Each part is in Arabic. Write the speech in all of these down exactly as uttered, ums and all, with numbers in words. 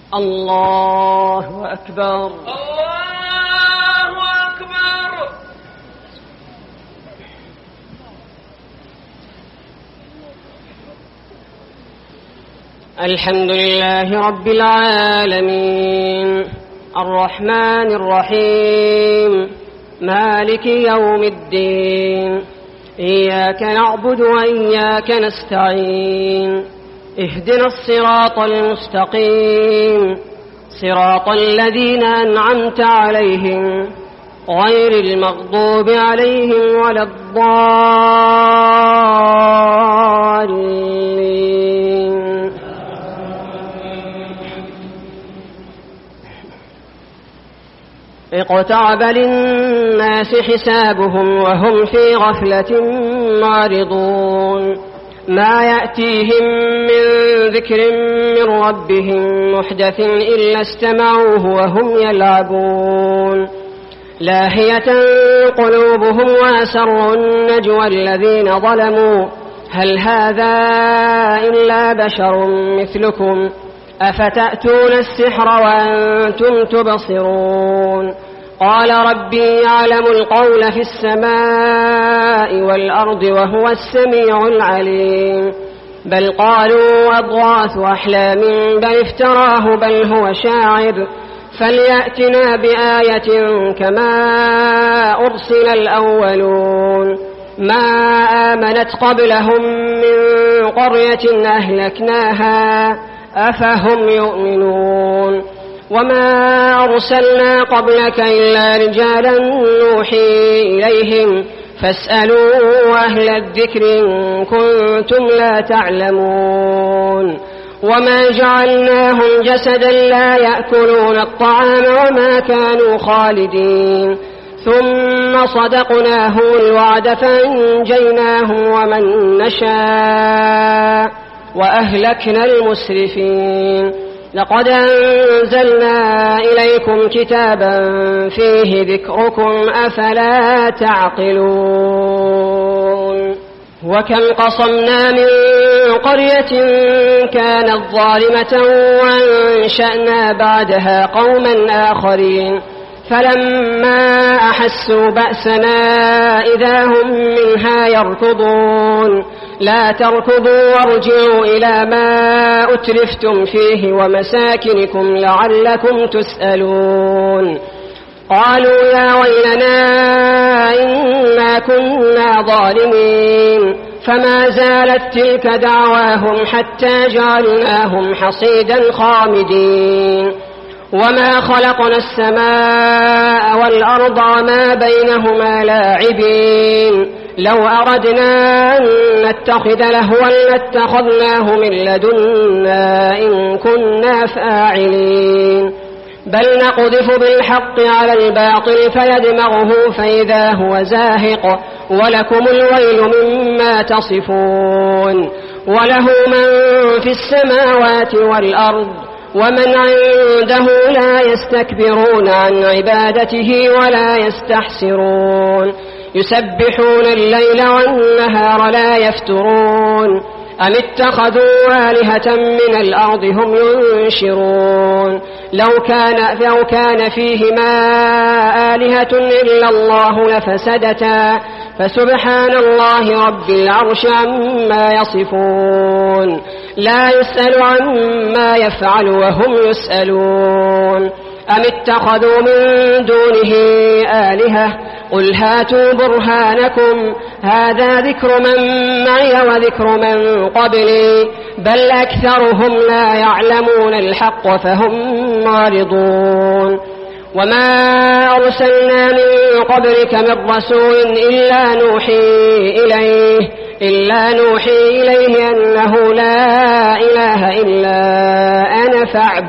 الله أكبر. الله أكبر. الحمد لله رب العالمين الرحمن الرحيم مالك يوم الدين إياك نعبد وإياك نستعين اهدنا الصراط المستقيم صراط الذين أنعمت عليهم غير المغضوب عليهم ولا الضالين. اقترب للناس حسابهم وهم في غفلة معرضون ما يأتيهم من ذكر من ربهم محدث إلا استمعوه وهم يلعبون لاهية قلوبهم وأسروا النجوى الذين ظلموا هل هذا إلا بشر مثلكم أفتأتون السحر وأنتم تبصرون قال ربي يعلم القول في السماء والأرض وهو السميع العليم بل قالوا أضغاث أحلام بل افتراه بل هو شاعر فليأتنا بآية كما أرسل الأولون ما آمنت قبلهم من قرية أهلكناها أفهم يؤمنون وما أرسلنا قبلك إلا رجالا نوحي إليهم فاسألوا أهل الذكر إن كنتم لا تعلمون وما جعلناهم جسدا لا يأكلون الطعام وما كانوا خالدين ثم صدقناهم الوعد فأنجيناهم ومن نشاء وأهلكنا المسرفين لقد أنزلنا إليكم كتابا فيه ذكركم أفلا تعقلون وكم قصمنا من قرية كانت ظالمة وأنشأنا بعدها قوما آخرين فلما أحسوا بأسنا إذا هم منها يركضون لا تركضوا وارجعوا إلى ما أترفتم فيه ومساكنكم لعلكم تسألون قالوا يا ويلنا إنا كنا ظالمين فما زالت تلك دعواهم حتى جعلناهم حصيدا خامدين وما خلقنا السماء والأرض وما بينهما لاعبين لو أردنا أن نتخذ لهوا لاتخذناه من لدنا إن كنا فاعلين بل نقذف بالحق على الباطل فيدمغه فإذا هو زاهق ولكم الويل مما تصفون وله من في السماوات والأرض ومن عنده لا يستكبرون عن عبادته ولا يستحسرون يسبحون الليل والنهار لا يفترون أم اتخذوا آلهة من الأرض هم ينشرون لو كان, لو كان فيهما آلهة إلا الله لفسدتا فسبحان الله رب العرش عما يصفون لا يسأل عما يفعل وهم يسألون أم اتخذوا من دونه آلهة قل هاتوا برهانكم هذا ذكر من معي وذكر من قبلي بل أكثرهم لا يعلمون الحق فهم معرضون وما أرسلنا من قبلك من رسول إلا نوحي إليه إلا نوحي إليه أنه لا إله إلا أنا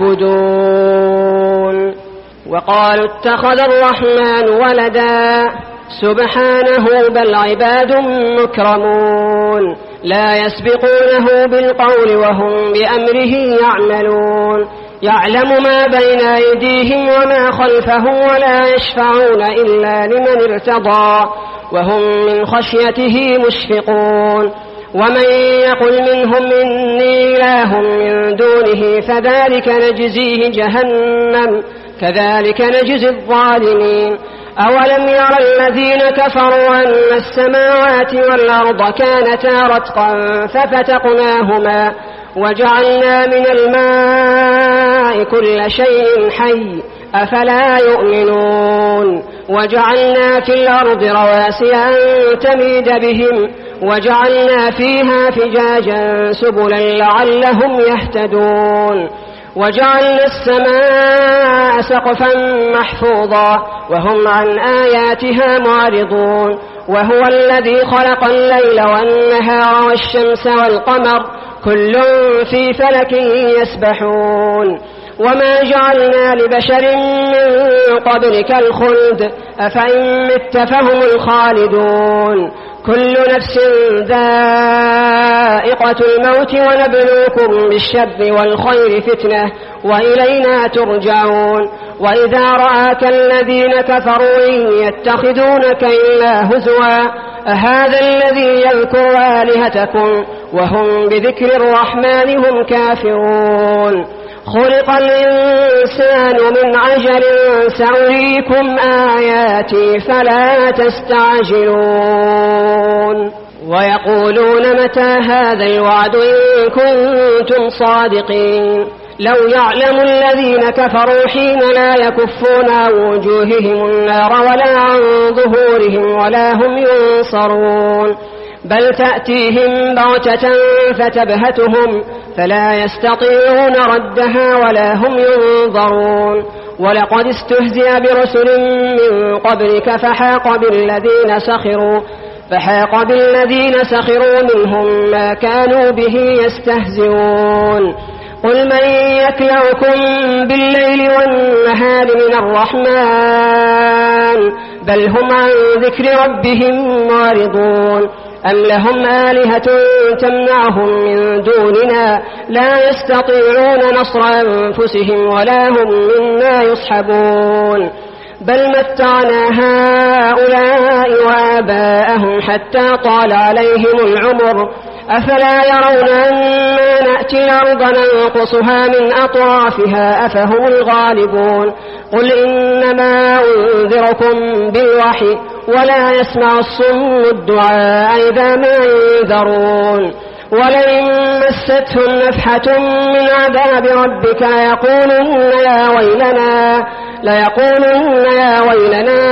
فاعبدون وقالوا اتخذ الرحمن ولدا سبحانه بل عباد مكرمون لا يسبقونه بالقول وهم بأمره يعملون يعلم ما بين أيديهم وما خلفهم ولا يشفعون إلا لمن ارتضى وهم من خشيته مشفقون ومن يقل منهم إني إله من دونه فذلك نجزيه جهنم كذلك نجزي الظالمين. أولم ير الذين كفروا أن السماوات والأرض كانتا رتقا ففتقناهما وجعلنا من الماء كل شيء حي أفلا يؤمنون. وجعلنا في الأرض رواسي أن تميد بهم وجعلنا فيها فجاجا سبلا لعلهم يهتدون. وجعلنا السماء سقفا محفوظا وهم عن آياتها معرضون. وهو الذي خلق الليل والنهار والشمس والقمر كل في فلك يسبحون. وما جعلنا لبشر من قبلك الخلد أفإن مت فهم الخالدون. كل نفس ذائقة الموت ونبلوكم بالشر والخير فتنة وإلينا ترجعون. وإذا رآك الذين كفروا إن يتخذونك إلا هزوا أهذا الذي يذكر آلهتكم وهم بذكر الرحمن هم كافرون. خلق الإنسان من عجل سأريكم آياتي فلا تستعجلون. ويقولون متى هذا الوعد إن كنتم صادقين. لو يعلم الذين كفروا حين لا يكفون عن وجوههم النار ولا عن ظهورهم ولا هم ينصرون بل تأتيهم بغتة فتبهتهم فلا يستطيعون ردها ولا هم ينظرون. ولقد استهزئ برسل من قبلك فحاق بالذين سخروا فحاق بالذين سخروا منهم ما كانوا به يستهزئون. قل من يكلؤكم بالليل والنهار من الرحمن بل هم عن ذكر ربهم معرضون. أم لهم آلهة تمنعهم من دوننا لا يستطيعون نصر أنفسهم ولا هم منا يصحبون. بل متعنا هؤلاء وآباءهم حتى طال عليهم العمر أفلا يرون أنا نأتي الأرض ننقصها من أطرافها أفهم الغالبون. قل إنما أنذركم بالوحي ولا يسمع الصم الدعاء إذا ما ينذرون. ولئن مستهم نفحة من عذاب ربك ليقولن يا ويلنا ليقولن يا ويلنا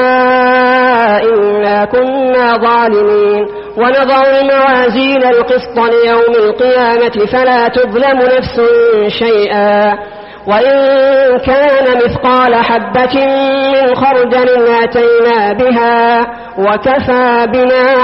إنا كنا ظالمين. ونضع الموازين القسط ليوم القيامة فلا تظلم نفس شيئا وإن كان مثقال حبة من خردل أتينا بها وكفى بنا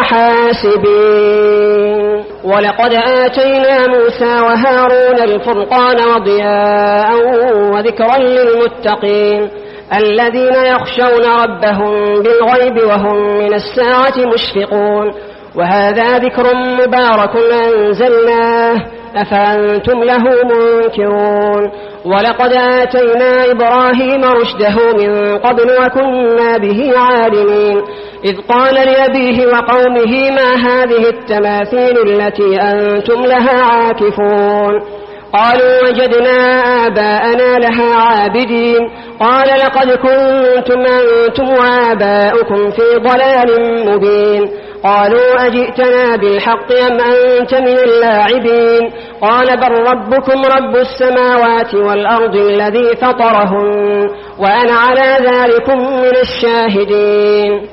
حاسبين. ولقد آتينا موسى وهارون الفرقان وضياء وذكرا للمتقين الذين يخشون ربهم بالغيب وهم من الساعة مشفقون. وهذا ذكر مبارك أنزلناه أفأنتم له منكرون. ولقد آتينا إبراهيم رشده من قبل وكنا به عالمين. إذ قال لأبيه وقومه ما هذه التماثيل التي أنتم لها عاكفون. قالوا وجدنا آباءنا لها عابدين. قال لقد كنتم أنتم وآباؤكم في ضلال مبين. قالوا أجئتنا بالحق أم أنت من اللاعبين. قال بل ربكم رب السماوات والأرض الذي فطرهن وأنا على ذلكم من الشاهدين.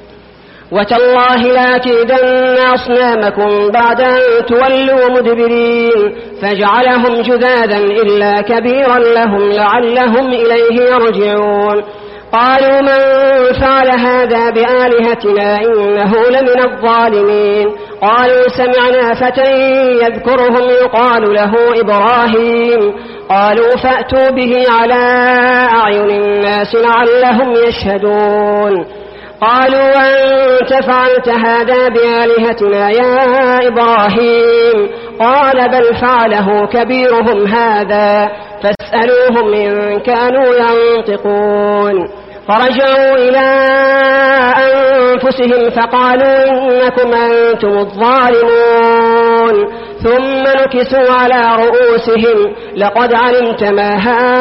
وتالله لأكيدن أصنامكم بعد أن تولوا مدبرين. فجعلهم جذاذا إلا كبيرا لهم لعلهم إليه يرجعون. قالوا من فعل هذا بآلهتنا إنه لمن الظالمين. قالوا سمعنا فتى يذكرهم يقال له إبراهيم. قالوا فأتوا به على أعين الناس لعلهم يشهدون. قالوا أنت فعلت هذا بآلهتنا يا إبراهيم. قال بل فعله كبيرهم هذا فاسألوهم إن كانوا ينطقون. فرجعوا إلى أنفسهم فقالوا إنكم أنتم الظالمون ثم نكسوا على رؤوسهم لقد علمت ما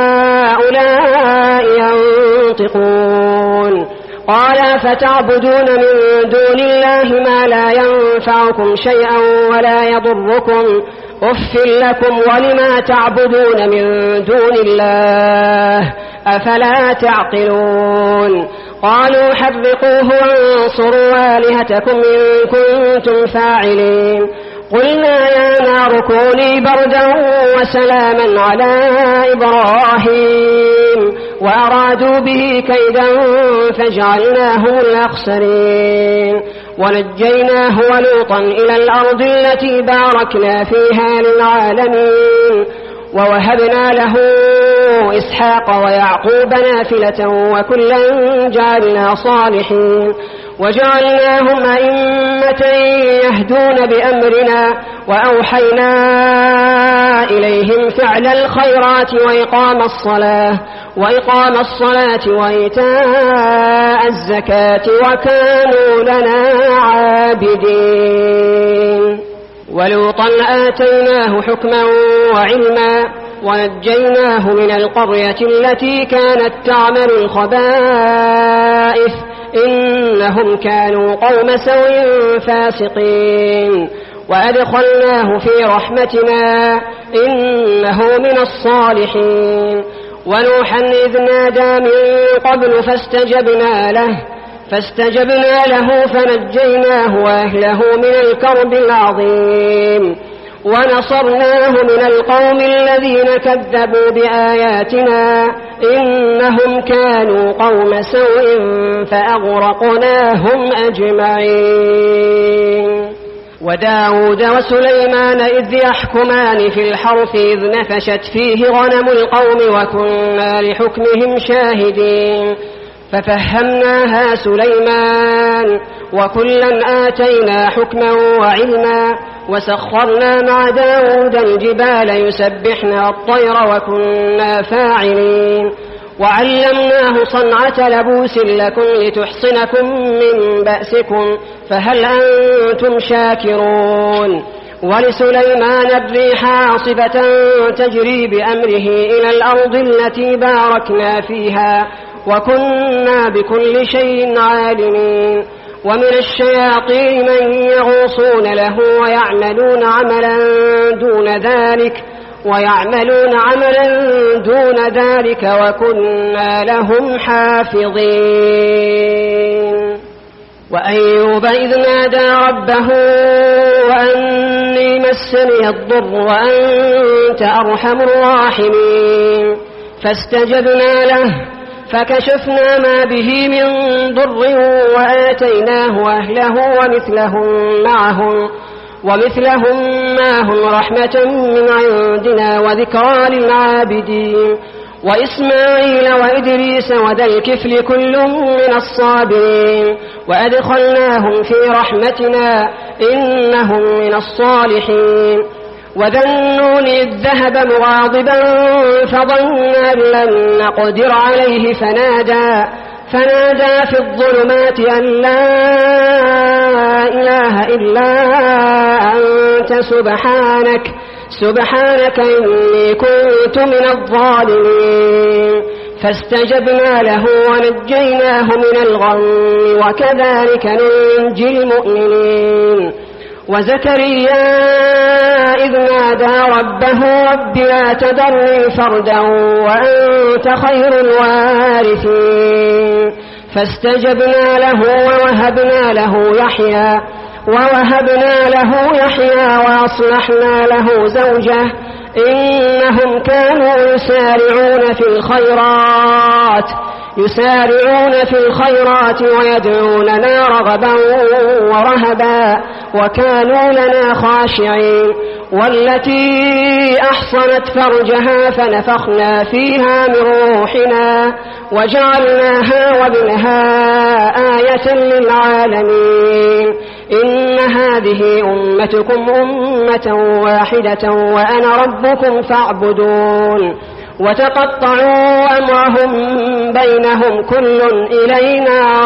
هؤلاء ينطقون قال فتعبدون من دون الله ما لا ينفعكم شيئا ولا يضركم أف لكم ولما تعبدون من دون الله أفلا تعقلون قالوا حرقوه وانصروا آلهتكم إن كنتم فاعلين قلنا يا نار كوني بردا وسلاما على إبراهيم وأرادوا به كيدا فجعلناهم الأخسرين ونجيناه ولوطا إلى الأرض التي باركنا فيها للعالمين ووهبنا له إسحاق ويعقوب نافلة وكلا جعلنا صالحين وجعلناهم أئمة يهدون بأمرنا وأوحينا إليهم فعل الخيرات وإقام الصلاة وإقام الصلاة وإيتاء الزكاة وكانوا لنا عابدين ولوطا آتيناه حكما وعلما ونجيناه من القرية التي كانت تعمل الخبائث إنهم كانوا قوم سوء فاسقين وأدخلناه في رحمتنا إنه من الصالحين ونوحا إذ نادى من قبل فاستجبنا له فاستجبنا له فنجيناه وأهله من الكرب العظيم ونصرناه من القوم الذين كذبوا بآياتنا إنهم كانوا قوم سوء فأغرقناهم أجمعين وداود وسليمان إذ يحكمان في الحرث إذ نفشت فيه غنم القوم وكنا لحكمهم شاهدين ففهمناها سليمان وكلا آتينا حكما وعلما وسخرنا مع داود الجبال يسبحن الطير وكنا فاعلين وعلمناه صنعة لبوس لكم لتحصنكم من بأسكم فهل أنتم شاكرون ولسليمان الريح عاصفة تجري بأمره إلى الأرض التي باركنا فيها وكنا بكل شيء عالمين ومن الشياطين من يغوصون له ويعملون عملا دون ذلك ويعملون عملا دون ذلك وكنا لهم حافظين وأيوب إذ نادى ربه وأني مسني الضر وأنت أرحم الراحمين فاستجبنا له فكشفنا ما به من ضر وآتيناه أهله ومثلهم معهم ومثلهم معهم رحمة من عندنا وذكرى للعابدين وإسماعيل وإدريس وذا الكفل كل من الصابرين وأدخلناهم في رحمتنا إنهم من الصالحين وذا النون إذ ذهب مغاضبا فظن أن لن نقدر عليه فنادى فنادى في الظلمات أن لا إله إلا أنت سبحانك سبحانك إني كنت من الظالمين فاستجبنا له ونجيناه من الغم وكذلك ننجي المؤمنين وزكريا إذ نادى ربه رب لا تذرني فردا وأنت خير الوارثين فاستجبنا له ووهبنا له يحيى ووهبنا له يحيى وأصلحنا له زوجه إنهم كانوا يسارعون في الخيرات يسارعون في الخيرات ويدعوننا رغبا ورهبا وكانوا لنا خاشعين والتي أحصنت فرجها فنفخنا فيها من روحنا وجعلناها وابنها آية للعالمين إن هذه أمتكم أمة واحدة وأنا ربكم فاعبدون وتقطعوا أمرهم بينهم كل إلينا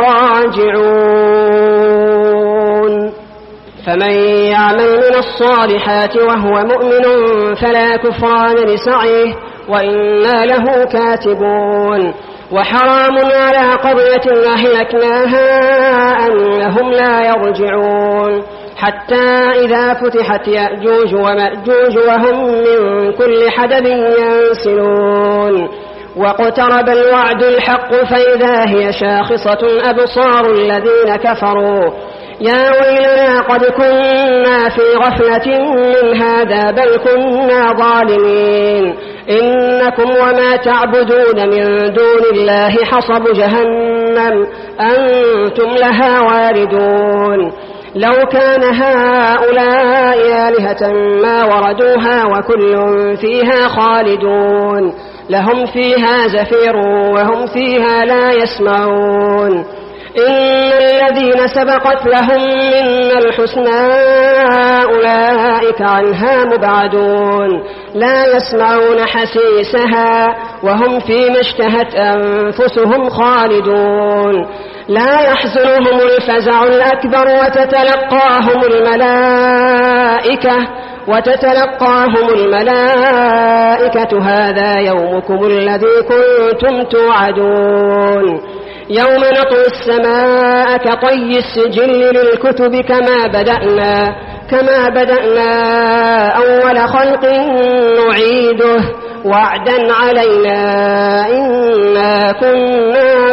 راجعون فمن يعمل من الصالحات وهو مؤمن فلا كفران لسعيه وإنا له كاتبون وحرام على قرية أهلكناها أنهم لا يرجعون حتى إذا فتحت يأجوج ومأجوج وهم من كل حدب ينسلون واقترب الوعد الحق فإذا هي شاخصة أبصار الذين كفروا يا ويلنا قد كنا في غفلة من هذا بل كنا ظالمين إنكم وما تعبدون من دون الله حصب جهنم أنتم لها واردون لو كان هؤلاء آلهة ما وردوها وكل فيها خالدون لهم فيها زفير وهم فيها لا يسمعون إن الذين سبقت لهم منا الحسنى أولئك عنها مبعدون لا يسمعون حسيسها وهم فيما اشتهت أنفسهم خالدون لا يحزنهم الفزع الأكبر وتتلقاهم الملائكة وتتلقاهم الملائكة هذا يومكم الذي كنتم توعدون يوم نطوي السماء كطي السجل للكتب كما بدأنا كما بدأنا أول خلق نعيده وعدا علينا إنا كنا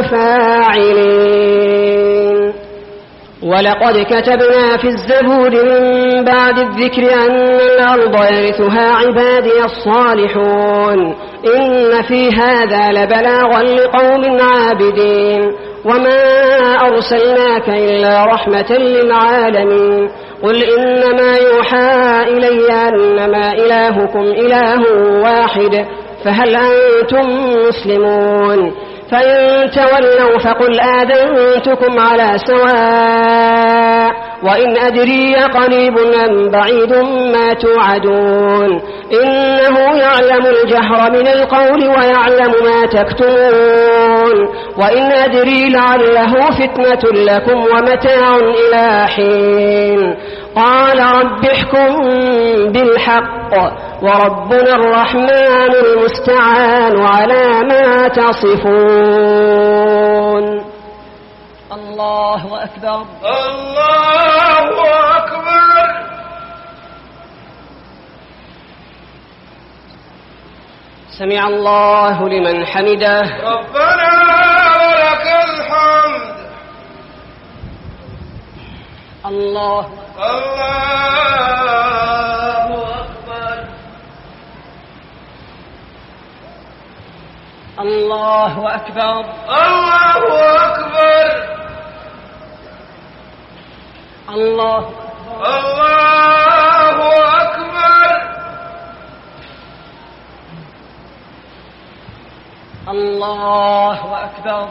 فاعلين ولقد كتبنا في الزبور من بعد الذكر أن الأرض يرثها عبادي الصالحون إن في هذا لبلاغا لقوم عابدين وما أرسلناك إلا رحمة للعالمين قل إنما يوحى إلي أنما إلهكم إله واحد فهل أنتم مسلمون فإن تولوا فقل آذنتكم على سواء وإن أدري قريب أم بعيد ما توعدون إنه يعلم الجهر من القول ويعلم ما تكتمون وإن أدري لعله فتنة لكم ومتاع إلى حين قال رب احكم بالحق وربنا الرحمن المستعان على ما تصفون الله أكبر الله أكبر سمع الله لمن حمده ربنا ولك الحمد الله الله أكبر الله أكبر الله أكبر الله الله أكبر الله أكبر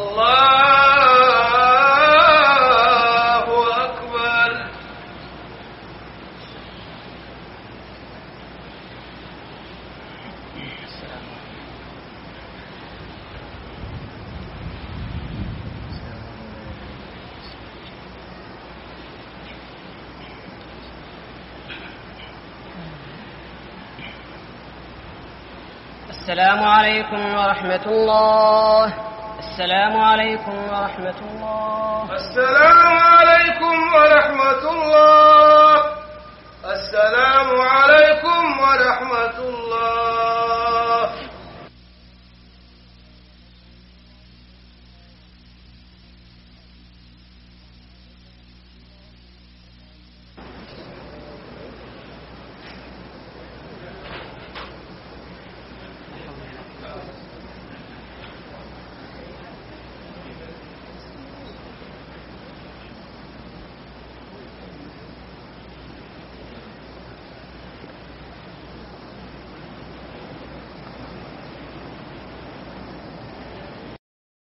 الله أكبر السلام عليكم ورحمة الله السلام عليكم ورحمة الله السلام عليكم ورحمة الله السلام عليكم ورحمة الله